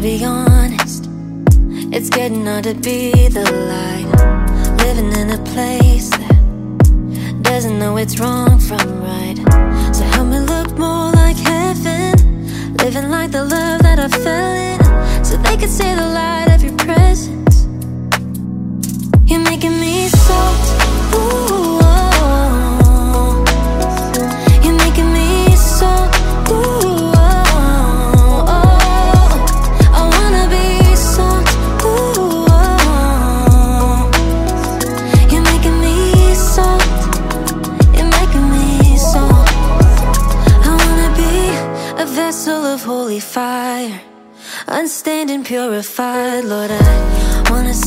be honest, it's getting hard to be the light. Living in a place that doesn't know it's wrong from right. So help me look more like heaven, living like the love that I fell in, so they could see the light of your presence. You're making me salt, ooh, oh. You're making me salt, ooh, oh, oh. I wanna be salt, ooh, oh. You're making me salt, you're making me salt. I wanna be a vessel of holy fire, unstained and purified. Lord, I wanna